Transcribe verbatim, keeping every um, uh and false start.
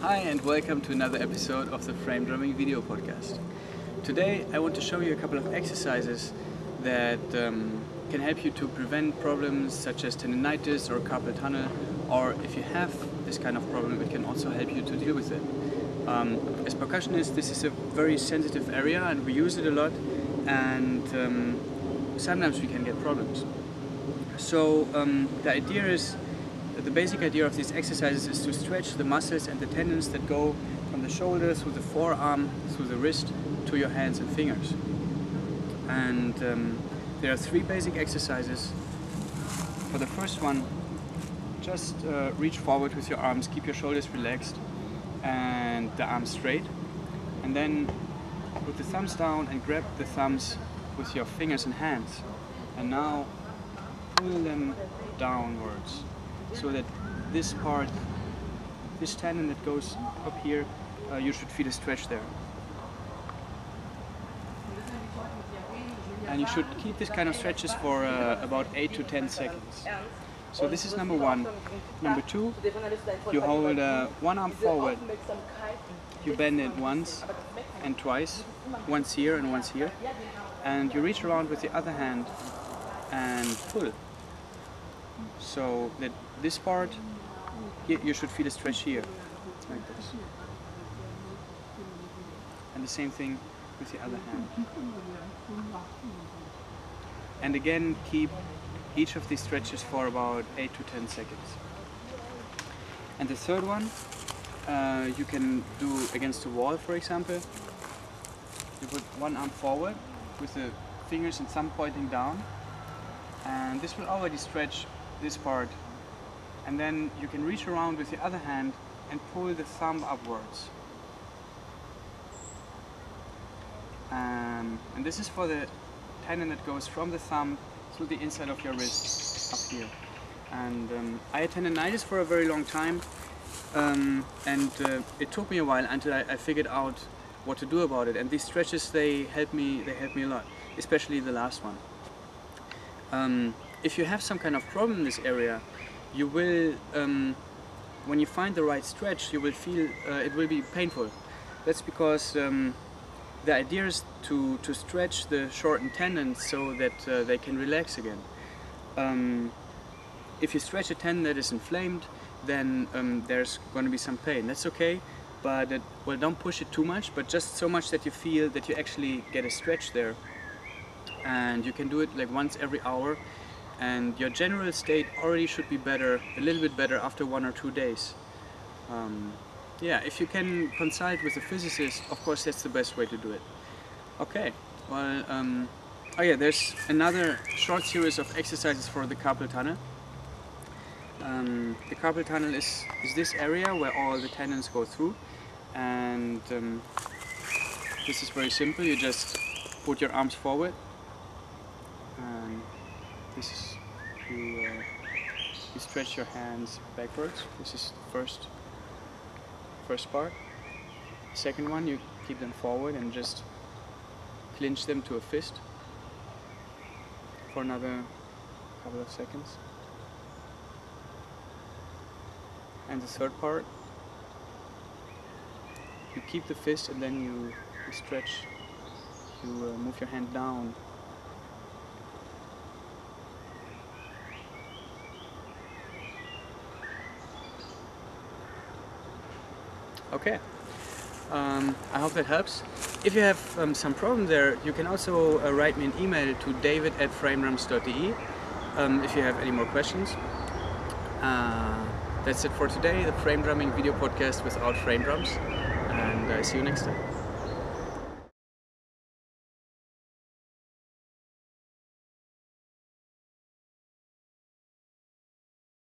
Hi and welcome to another episode of the Frame Drumming video podcast. Today I want to show you a couple of exercises that um, can help you to prevent problems such as tendinitis or carpal tunnel, or if you have this kind of problem, it can also help you to deal with it. Um, as percussionists, this is a very sensitive area and we use it a lot, and um, sometimes we can get problems. So um, the idea is The basic idea of these exercises is to stretch the muscles and the tendons that go from the shoulder through the forearm, through the wrist, to your hands and fingers. And um, there are three basic exercises. For the first one, just uh, reach forward with your arms, keep your shoulders relaxed and the arms straight. And then put the thumbs down and grab the thumbs with your fingers and hands. And now pull them downwards, so that this part, this tendon that goes up here, uh, you should feel a stretch there. And you should keep this kind of stretches for uh, about eight to ten seconds. So this is number one. Number two, you hold uh, one arm forward, you bend it once and twice, once here and once here, and you reach around with the other hand and pull. So that this part, you should feel a stretch here, like this. And the same thing with the other hand. And again, keep each of these stretches for about eight to ten seconds. And the third one, uh, you can do against the wall, for example. You put one arm forward with the fingers and thumb pointing down, and this will already stretch this part, and then you can reach around with the other hand and pull the thumb upwards. Um, and this is for the tendon that goes from the thumb through the inside of your wrist up here. And um, I had tendinitis for a very long time, um, and uh, it took me a while until I, I figured out what to do about it. And these stretches, they help me. They help me a lot, especially the last one. Um, If you have some kind of problem in this area, you will, um, when you find the right stretch, you will feel uh, it will be painful. That's because um, the idea is to, to stretch the shortened tendons so that uh, they can relax again. Um, if you stretch a tendon that is inflamed, then um, there's going to be some pain. That's okay, but it, well, don't push it too much, but just so much that you feel that you actually get a stretch there. And you can do it like once every hour. And your general state already should be better, a little bit better after one or two days. Um, yeah, if you can consult with a physicist, of course that's the best way to do it. Okay, well, um, oh yeah, there's another short series of exercises for the carpal tunnel. Um, the carpal tunnel is, is this area where all the tendons go through, and um, this is very simple. You just put your arms forward. And this is, you, uh, you stretch your hands backwards. This is the first, first part. Second one, you keep them forward and just clinch them to a fist for another couple of seconds. And the third part, you keep the fist and then you, you stretch, you uh, move your hand down. Okay, um, I hope that helps. If you have um, some problem there, you can also uh, write me an email to david at framedrums dot de um, if you have any more questions. Uh, that's it for today, the Frame Drumming video podcast without frame drums, and uh, see you next time.